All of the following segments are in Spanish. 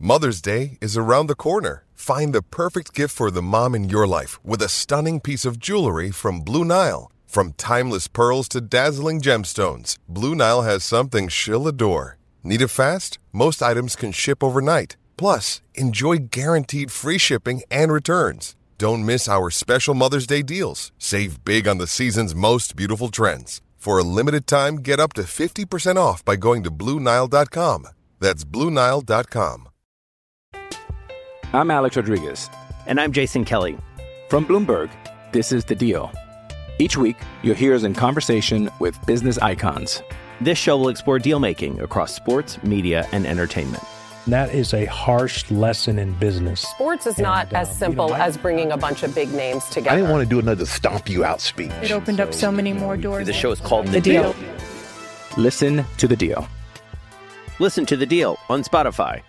Mother's Day is around the corner. Find the perfect gift for the mom in your life with a stunning piece of jewelry from Blue Nile. From timeless pearls to dazzling gemstones, Blue Nile has something she'll adore. Need it fast? Most items can ship overnight. Plus, enjoy guaranteed free shipping and returns. Don't miss our special Mother's Day deals. Save big on the season's most beautiful trends. For a limited time, get up to 50% off by going to BlueNile.com. That's BlueNile.com. I'm Alex Rodriguez. And I'm Jason Kelly. From Bloomberg, this is The Deal. Each week, you'll hear us in conversation with business icons. This show will explore deal-making across sports, media, and entertainment. That is a harsh lesson in business. Sports is not as simple as bringing a bunch of big names together. I didn't want to do another stomp you out speech. It opened up so many more doors. The show is called The Deal. Listen to The Deal. Listen to The Deal on Spotify.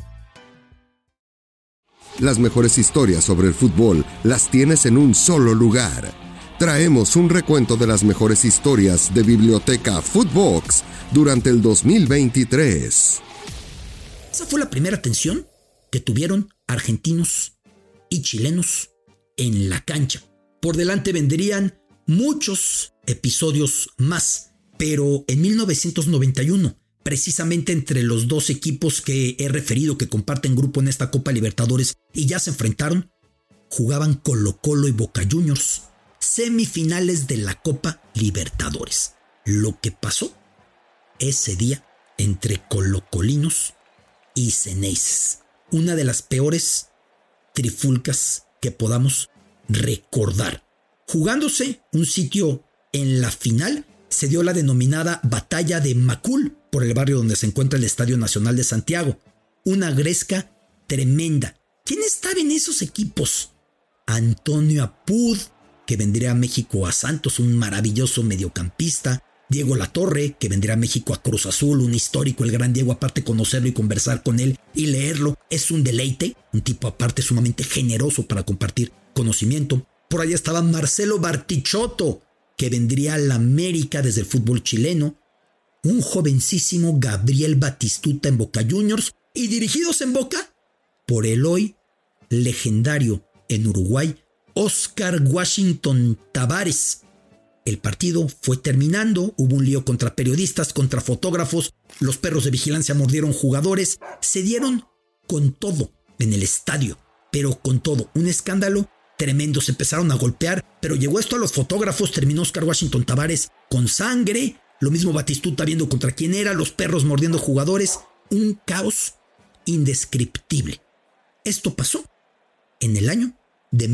Las mejores historias sobre el fútbol las tienes en un solo lugar. Traemos un recuento de las mejores historias de Biblioteca Footbox durante el 2023. Esa fue la primera atención que tuvieron argentinos y chilenos en la cancha. Por delante vendrían muchos episodios más, pero en 1991, precisamente entre los dos equipos que he referido que comparten grupo en esta Copa Libertadores y ya se enfrentaron, jugaban Colo-Colo y Boca Juniors, semifinales de la Copa Libertadores. Lo que pasó ese día entre colocolinos y ceneices, una de las peores trifulcas que podamos recordar. Jugándose un sitio en la final, se dio la denominada Batalla de Macul, por el barrio donde se encuentra el Estadio Nacional de Santiago. Una gresca tremenda. ¿Quién estaba en esos equipos? Antonio Apud, que vendría a México a Santos, un maravilloso mediocampista. Diego Latorre, que vendría a México a Cruz Azul, un histórico, el gran Diego. Aparte, conocerlo y conversar con él y leerlo es un deleite. Un tipo aparte sumamente generoso para compartir conocimiento. Por allá estaba Marcelo Bartichotto, que vendría al América desde el fútbol chileno. Un jovencísimo Gabriel Batistuta en Boca Juniors. Y dirigidos en Boca por el hoy legendario en Uruguay, Oscar Washington Tabárez. El partido fue terminando, hubo un lío contra periodistas, contra fotógrafos, los perros de vigilancia mordieron jugadores, se dieron con todo en el estadio, pero con todo, un escándalo tremendo, se empezaron a golpear, pero llegó esto a los fotógrafos, terminó Oscar Washington Tabárez con sangre, lo mismo Batistuta viendo contra quién era, los perros mordiendo jugadores, un caos indescriptible. Esto pasó en el año de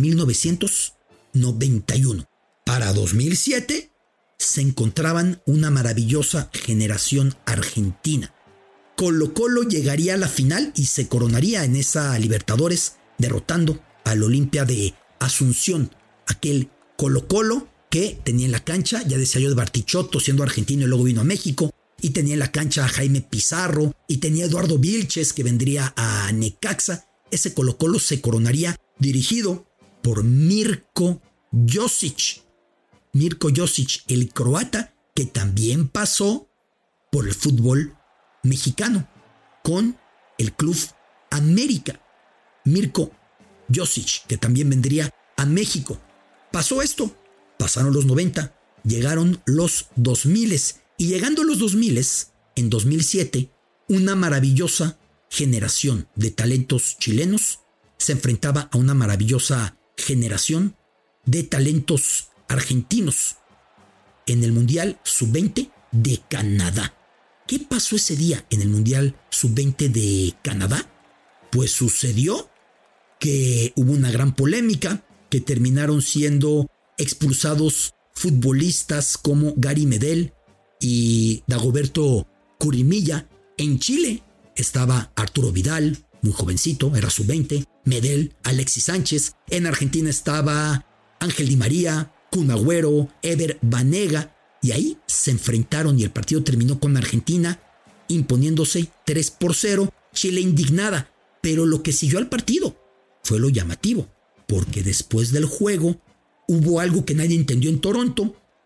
1991. Para 2007 se encontraban una maravillosa generación argentina. Colo-Colo llegaría a la final y se coronaría en esa Libertadores derrotando al Olimpia de Asunción. Aquel Colo-Colo que tenía en la cancha, ya decía yo, de Bartichotto siendo argentino y luego vino a México, y tenía en la cancha a Jaime Pizarro y tenía a Eduardo Vilches que vendría a Necaxa. Ese Colo-Colo se coronaría dirigido por Mirko Josic. Mirko Josic, el croata, que también pasó por el fútbol mexicano con el Club América. Mirko Josic, que también vendría a México. Pasó esto, pasaron los 90, llegaron los 2000 y llegando a los 2000, en 2007, una maravillosa generación de talentos chilenos se enfrentaba a una maravillosa generación de talentos argentinos en el Mundial Sub-20 de Canadá. ¿Qué pasó ese día en el Mundial Sub-20 de Canadá? Pues sucedió que hubo una gran polémica, que terminaron siendo expulsados futbolistas como Gary Medel y Dagoberto Curimilla. En Chile estaba Arturo Vidal, muy jovencito, era Sub-20, Medel, Alexis Sánchez. En Argentina estaba Ángel Di María, Kun Agüero, Ever Banega, y ahí se enfrentaron y el partido terminó con Argentina imponiéndose 3-0, Chile indignada, pero lo que siguió al partido fue lo llamativo, porque después del juego hubo algo que nadie entendió en Toronto,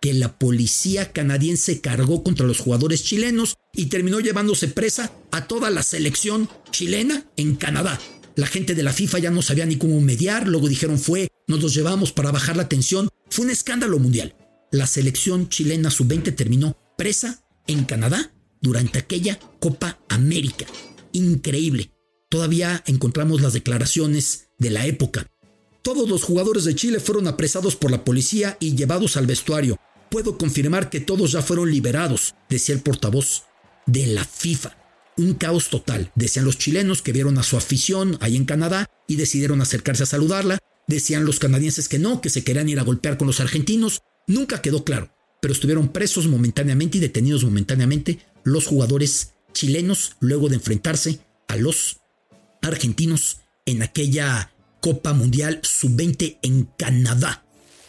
que la policía canadiense cargó contra los jugadores chilenos y terminó llevándose presa a toda la selección chilena en Canadá. La gente de la FIFA ya no sabía ni cómo mediar, luego dijeron nos los llevamos para bajar la tensión. Fue un escándalo mundial. La selección chilena sub-20 terminó presa en Canadá durante aquella Copa América. Increíble. Todavía encontramos las declaraciones de la época. Todos los jugadores de Chile fueron apresados por la policía y llevados al vestuario. Puedo confirmar que todos ya fueron liberados, decía el portavoz de la FIFA. Un caos total, decían los chilenos que vieron a su afición ahí en Canadá y decidieron acercarse a saludarla. Decían los canadienses que no, que se querían ir a golpear con los argentinos. Nunca quedó claro, pero estuvieron presos momentáneamente y detenidos momentáneamente los jugadores chilenos luego de enfrentarse a los argentinos en aquella Copa Mundial Sub-20 en Canadá.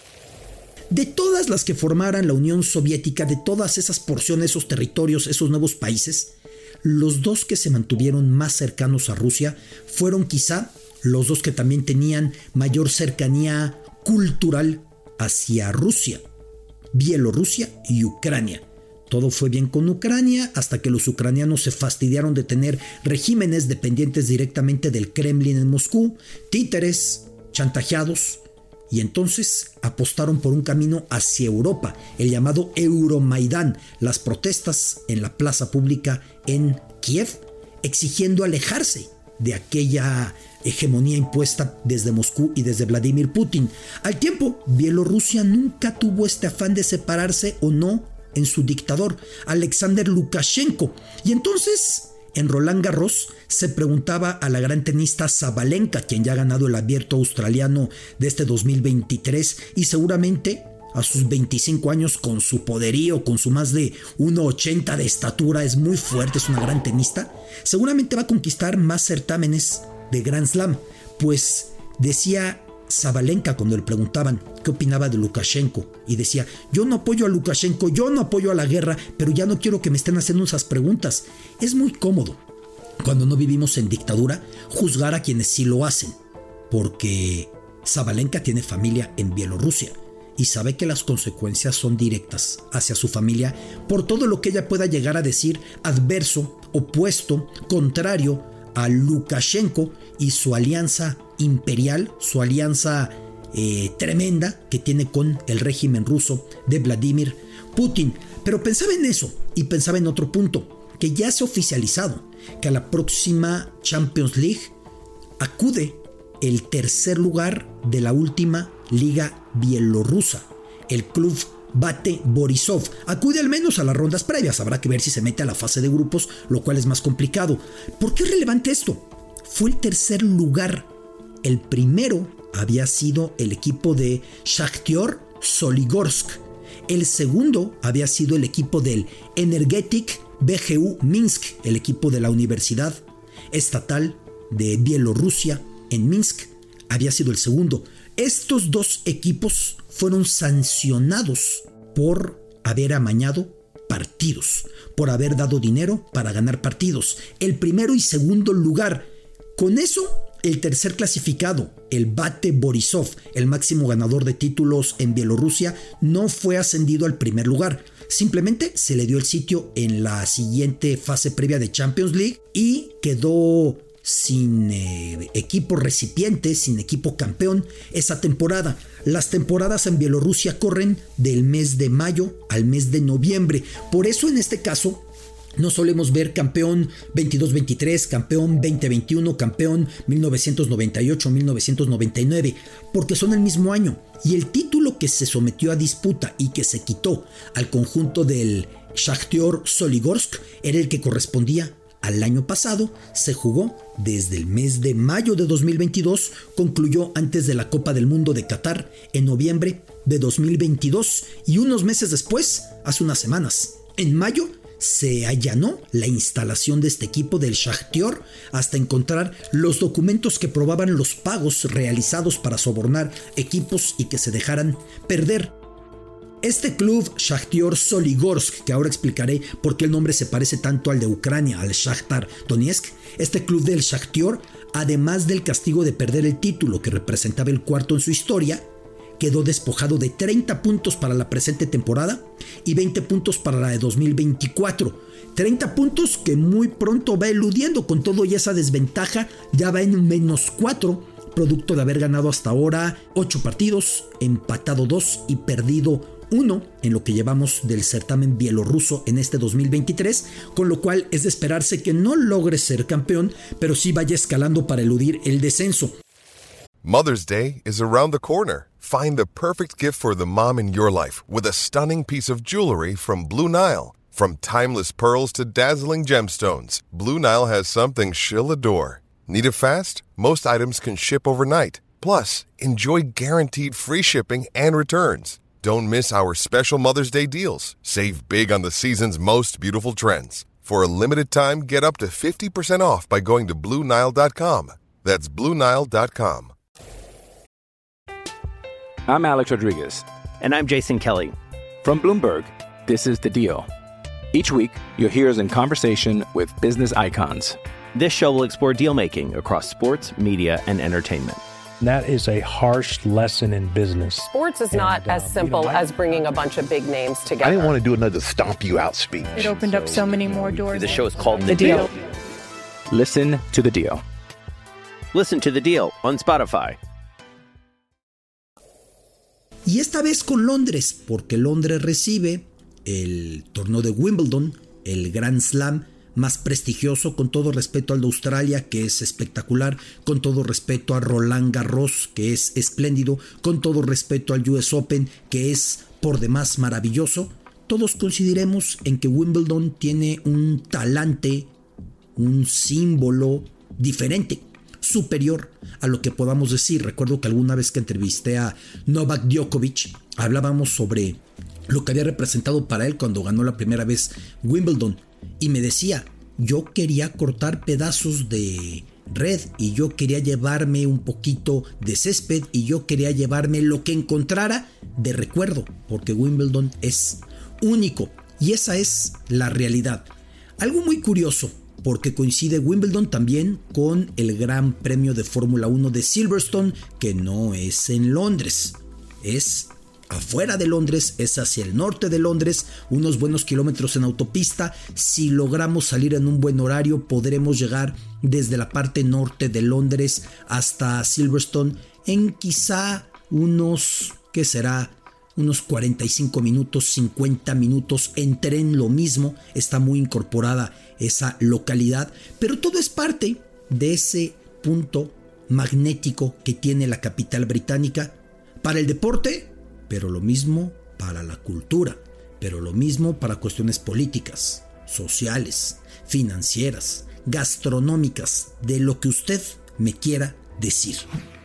De todas las que formaran la Unión Soviética, de todas esas porciones, esos territorios, esos nuevos países, los dos que se mantuvieron más cercanos a Rusia fueron quizá los dos que también tenían mayor cercanía cultural hacia Rusia: Bielorrusia y Ucrania. Todo fue bien con Ucrania hasta que los ucranianos se fastidiaron de tener regímenes dependientes directamente del Kremlin en Moscú, títeres, chantajeados, y entonces apostaron por un camino hacia Europa, el llamado Euromaidán, las protestas en la plaza pública en Kiev, exigiendo alejarse de aquella hegemonía impuesta desde Moscú y desde Vladimir Putin. Al tiempo, Bielorrusia nunca tuvo este afán de separarse o no en su dictador, Alexander Lukashenko. Y entonces, en Roland Garros, se preguntaba a la gran tenista Sabalenka, quien ya ha ganado el Abierto Australiano de este 2023, y seguramente a sus 25 años, con su poderío, con su más de 1,80 de estatura, es muy fuerte, es una gran tenista, seguramente va a conquistar más certámenes de Grand Slam. Pues decía Sabalenka cuando le preguntaban qué opinaba de Lukashenko, y decía: yo no apoyo a Lukashenko, yo no apoyo a la guerra, pero ya no quiero que me estén haciendo esas preguntas. Es muy cómodo, cuando no vivimos en dictadura, juzgar a quienes sí lo hacen, porque Sabalenka tiene familia en Bielorrusia y sabe que las consecuencias son directas hacia su familia por todo lo que ella pueda llegar a decir adverso, opuesto, contrario a Lukashenko y su alianza imperial, su alianza tremenda que tiene con el régimen ruso de Vladimir Putin. Pero pensaba en eso y pensaba en otro punto, que ya se ha oficializado que a la próxima Champions League acude el tercer lugar de la última liga bielorrusa, el club Bate Borisov. Acude al menos a las rondas previas, habrá que ver si se mete a la fase de grupos, lo cual es más complicado. ¿Por qué es relevante esto? Fue el tercer lugar. El primero había sido el equipo de Shakhtar Soligorsk. El segundo había sido el equipo del Energetik BGU Minsk, el equipo de la Universidad Estatal de Bielorrusia en Minsk, había sido el segundo. Estos dos equipos fueron sancionados por haber amañado partidos, por haber dado dinero para ganar partidos. El primero y segundo lugar. Con eso, el tercer clasificado, el Bate Borisov, el máximo ganador de títulos en Bielorrusia, no fue ascendido al primer lugar. Simplemente se le dio el sitio en la siguiente fase previa de Champions League y quedó sin equipo recipiente, sin equipo campeón esa temporada. Las temporadas en Bielorrusia corren del mes de mayo al mes de noviembre. Por eso en este caso no solemos ver campeón 22-23, campeón 20-21, campeón 1998-1999, porque son el mismo año. Y el título que se sometió a disputa y que se quitó al conjunto del Shakhtar Soligorsk era el que correspondía al año pasado. Se jugó desde el mes de mayo de 2022, concluyó antes de la Copa del Mundo de Qatar en noviembre de 2022 y unos meses después, hace unas semanas, en mayo, se allanó la instalación de este equipo del Shakhtar hasta encontrar los documentos que probaban los pagos realizados para sobornar equipos y que se dejaran perder. Este club Shakhtar Soligorsk, que ahora explicaré por qué el nombre se parece tanto al de Ucrania, al Shakhtar Donetsk, este club del Shakhtar, además del castigo de perder el título que representaba el cuarto en su historia, quedó despojado de 30 puntos para la presente temporada y 20 puntos para la de 2024. 30 puntos que muy pronto va eludiendo, con todo y esa desventaja ya va en -4, producto de haber ganado hasta ahora 8 partidos, empatado 2 y perdido 1 en lo que llevamos del certamen bielorruso en este 2023, con lo cual es de esperarse que no logre ser campeón, pero sí vaya escalando para eludir el descenso. Mother's Day is around the corner. Find the perfect gift for the mom in your life with a stunning piece of jewelry from Blue Nile. From timeless pearls to dazzling gemstones, Blue Nile has something she'll adore. Need it fast? Most items can ship overnight. Plus, enjoy guaranteed free shipping and returns. Don't miss our special Mother's Day deals. Save big on the season's most beautiful trends. For a limited time, get up to 50% off by going to BlueNile.com. That's BlueNile.com. I'm Alex Rodriguez. And I'm Jason Kelly. From Bloomberg, this is The Deal. Each week, you'll hear us in conversation with business icons. This show will explore deal-making across sports, media, and entertainment. That is a harsh lesson in business. Sports is not as simple as bringing a bunch of big names together. I didn't want to do another stomp you out speech. It opened up so many more doors. The show is called The Deal. Listen to The Deal. Listen to The Deal on Spotify. Y esta vez con Londres, porque Londres recibe el torneo de Wimbledon, el Grand Slam más prestigioso, con todo respeto al de Australia, que es espectacular, con todo respeto a Roland Garros, que es espléndido, con todo respeto al US Open, que es por demás maravilloso. Todos coincidiremos en que Wimbledon tiene un talante, un símbolo diferente, superior a lo que podamos decir. Recuerdo que alguna vez que entrevisté a Novak Djokovic, hablábamos sobre lo que había representado para él cuando ganó la primera vez Wimbledon, y me decía, yo quería cortar pedazos de red y yo quería llevarme un poquito de césped y yo quería llevarme lo que encontrara de recuerdo, porque Wimbledon es único y esa es la realidad. Algo muy curioso, porque coincide Wimbledon también con el Gran Premio de Fórmula 1 de Silverstone, que no es en Londres, es afuera de Londres, es hacia el norte de Londres, unos buenos kilómetros en autopista. Si logramos salir en un buen horario, podremos llegar desde la parte norte de Londres hasta Silverstone en quizá unos, ¿qué será? Unos 45 minutos, 50 minutos en tren, lo mismo. Está muy incorporada esa localidad, pero todo es parte de ese punto magnético que tiene la capital británica para el deporte, pero lo mismo para la cultura, pero lo mismo para cuestiones políticas, sociales, financieras, gastronómicas, de lo que usted me quiera decir.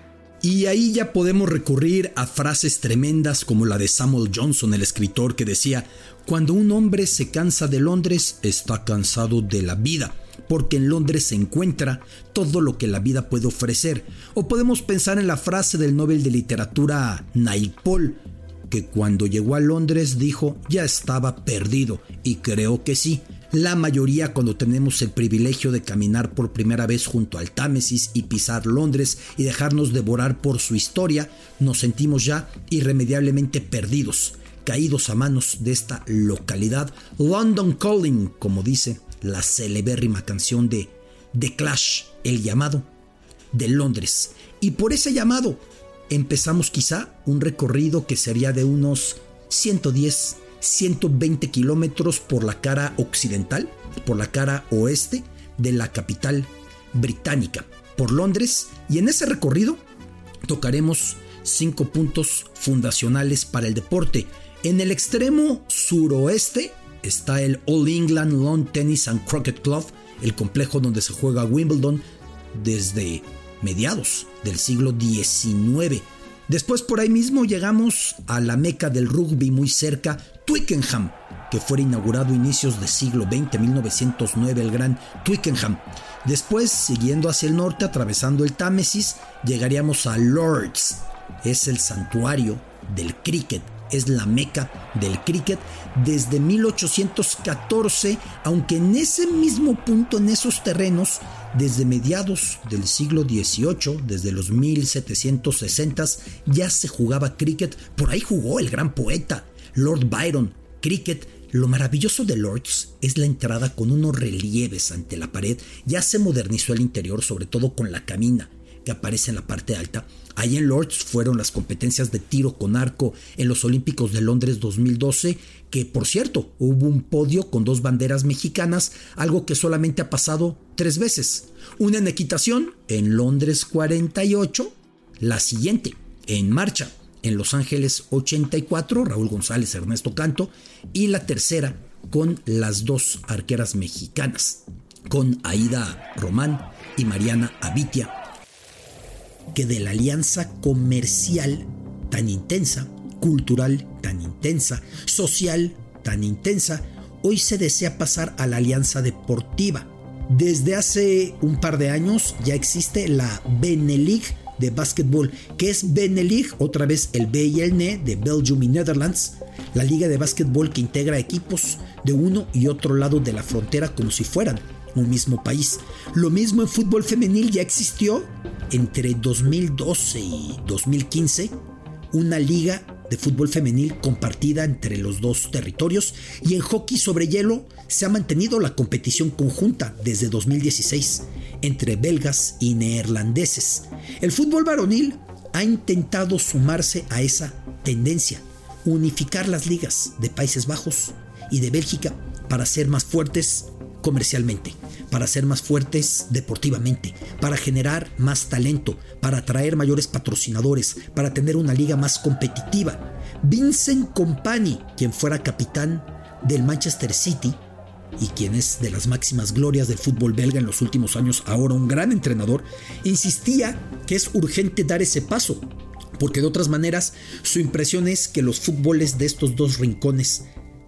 Y ahí ya podemos recurrir a frases tremendas como la de Samuel Johnson, el escritor, que decía: cuando un hombre se cansa de Londres, está cansado de la vida, porque en Londres se encuentra todo lo que la vida puede ofrecer. O podemos pensar en la frase del Nobel de Literatura Naipaul, que cuando llegó a Londres dijo, ya estaba perdido, y creo que sí. La mayoría, cuando tenemos el privilegio de caminar por primera vez junto al Támesis y pisar Londres y dejarnos devorar por su historia, nos sentimos ya irremediablemente perdidos, caídos a manos de esta localidad. London Calling, como dice la celebérrima canción de The Clash, el llamado de Londres. Y por ese llamado empezamos quizá un recorrido que sería de unos 110, 120 kilómetros por la cara occidental, por la cara oeste de la capital británica, por Londres, y en ese recorrido tocaremos 5 puntos fundacionales para el deporte. En el extremo suroeste está el All England Lawn Tennis and Croquet Club, el complejo donde se juega Wimbledon desde mediados del siglo XIX. Después por ahí mismo llegamos a la meca del rugby muy cerca, Twickenham, que fue inaugurado a inicios del siglo XX, 1909, el gran Twickenham. Después, siguiendo hacia el norte, atravesando el Támesis, llegaríamos a Lords. Es el santuario del cricket, es la meca del cricket desde 1814, aunque en ese mismo punto, en esos terrenos, Desde mediados del siglo XVIII, desde los 1760s, ya se jugaba cricket. Por ahí jugó el gran poeta Lord Byron. Cricket. Lo maravilloso de Lord's es la entrada con unos relieves ante la pared. Ya se modernizó el interior, sobre todo con la cabina que aparece en la parte alta. Ahí en Lord's fueron las competencias de tiro con arco en los Olímpicos de Londres 2012, que por cierto hubo un podio con 2 banderas mexicanas, algo que solamente ha pasado 3 veces. Una en equitación en Londres 48, la siguiente en marcha en Los Ángeles 84, Raúl González, Ernesto Canto, y la tercera con las 2 arqueras mexicanas, con Aida Román y Mariana Abitia, que de la alianza comercial tan intensa, cultural tan intensa, social tan intensa, hoy se desea pasar a la alianza deportiva. Desde hace un par de años ya existe la Benelux de básquetbol, que es Benelux, otra vez el B y el N de Belgium y Netherlands, la liga de básquetbol que integra equipos de uno y otro lado de la frontera como si fueran un mismo país. Lo mismo en fútbol femenil, ya existió entre 2012 y 2015 una liga de fútbol femenil compartida entre los 2 territorios, y en hockey sobre hielo se ha mantenido la competición conjunta desde 2016 entre belgas y neerlandeses. El fútbol varonil ha intentado sumarse a esa tendencia, unificar las ligas de Países Bajos y de Bélgica para ser más fuertes comercialmente, para ser más fuertes deportivamente, para generar más talento, para atraer mayores patrocinadores, para tener una liga más competitiva. Vincent Kompany, quien fuera capitán del Manchester City y quien es de las máximas glorias del fútbol belga en los últimos años, ahora un gran entrenador, insistía que es urgente dar ese paso, porque de otras maneras su impresión es que los fútboles de estos 2 rincones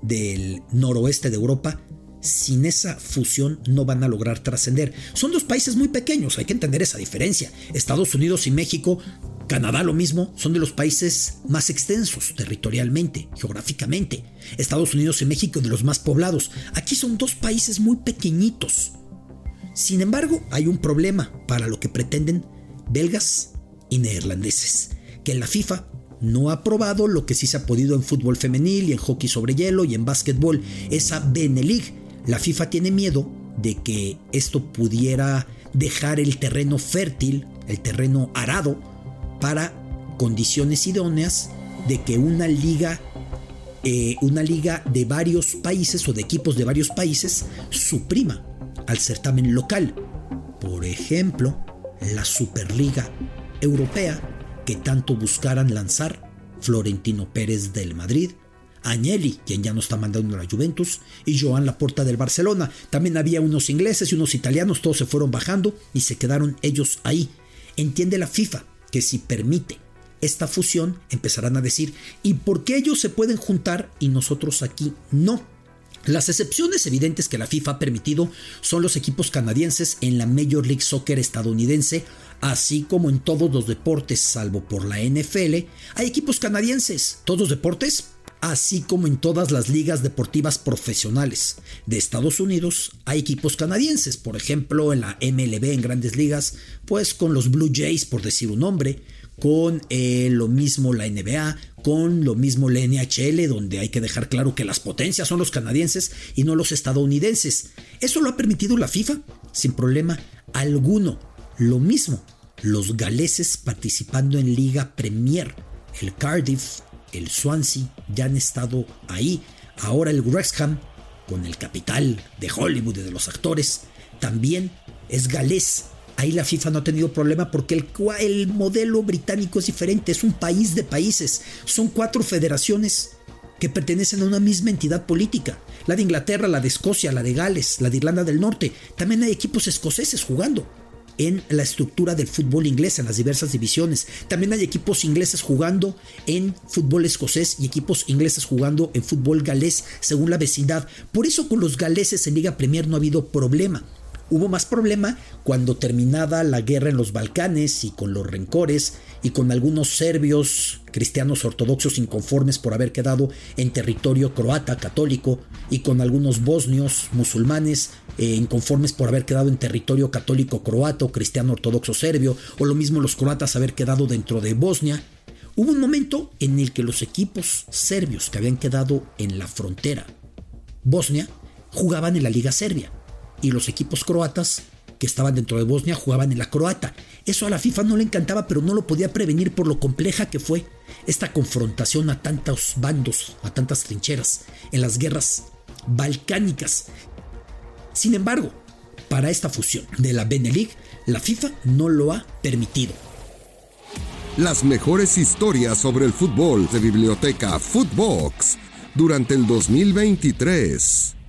del noroeste de Europa, sin esa fusión no van a lograr trascender. Son 2 países muy pequeños, hay que entender esa diferencia. Estados Unidos y México, Canadá lo mismo, son de los países más extensos territorialmente, geográficamente. Estados Unidos y México de los más poblados. Aquí son 2 países muy pequeñitos. Sin embargo, hay un problema para lo que pretenden belgas y neerlandeses, que la FIFA no ha aprobado lo que sí se ha podido en fútbol femenil y en hockey sobre hielo y en básquetbol, esa Benelux. La FIFA tiene miedo de que esto pudiera dejar el terreno fértil, el terreno arado, para condiciones idóneas de que una liga de varios países o de equipos de varios países suprima al certamen local. Por ejemplo, la Superliga Europea que tanto buscaran lanzar Florentino Pérez del Madrid, Agnelli, quien ya no está mandando a la Juventus, y Joan Laporta del Barcelona. También había unos ingleses y unos italianos, todos se fueron bajando y se quedaron ellos ahí. Entiende la FIFA que si permite esta fusión, empezarán a decir, ¿y por qué ellos se pueden juntar y nosotros aquí no? Las excepciones evidentes que la FIFA ha permitido son los equipos canadienses en la Major League Soccer estadounidense, así como en todos los deportes, salvo por la NFL, hay equipos canadienses. Todos los deportes, así como en todas las ligas deportivas profesionales de Estados Unidos, hay equipos canadienses. Por ejemplo, en la MLB, en Grandes Ligas, pues con los Blue Jays, por decir un nombre, con lo mismo la NBA, con lo mismo la NHL, donde hay que dejar claro que las potencias son los canadienses y no los estadounidenses. Eso lo ha permitido la FIFA sin problema alguno. Lo mismo, los galeses participando en Liga Premier, el Cardiff, el Swansea, ya han estado ahí. Ahora el Wrexham, con el capital de Hollywood y de los actores, también es galés. Ahí la FIFA no ha tenido problema porque el modelo británico es diferente, es un país de países, son 4 federaciones que pertenecen a una misma entidad política, la de Inglaterra, la de Escocia, la de Gales, la de Irlanda del Norte. También hay equipos escoceses jugando en la estructura del fútbol inglés, en las diversas divisiones. También hay equipos ingleses jugando en fútbol escocés y equipos ingleses jugando en fútbol galés según la vecindad. Por eso con los galeses en Liga Premier no ha habido problema. Hubo más problema cuando terminada la guerra en los Balcanes y con los rencores y con algunos serbios cristianos ortodoxos inconformes por haber quedado en territorio croata católico y con algunos bosnios musulmanes inconformes por haber quedado en territorio católico croato, cristiano ortodoxo serbio, o lo mismo los croatas haber quedado dentro de Bosnia. Hubo un momento en el que los equipos serbios que habían quedado en la frontera Bosnia jugaban en la Liga Serbia y los equipos croatas que estaban dentro de Bosnia jugaban en la croata. Eso a la FIFA no le encantaba, pero no lo podía prevenir por lo compleja que fue esta confrontación a tantos bandos, a tantas trincheras en las guerras balcánicas. Sin embargo, para esta fusión de la Benelux, la FIFA no lo ha permitido. Las mejores historias sobre el fútbol de Biblioteca Footbox durante el 2023.